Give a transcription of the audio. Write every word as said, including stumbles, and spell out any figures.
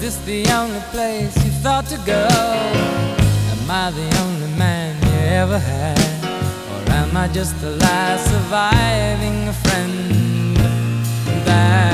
this the only place you thought to go? Am I the only man you ever had? Or am I just a lie surviving a friend that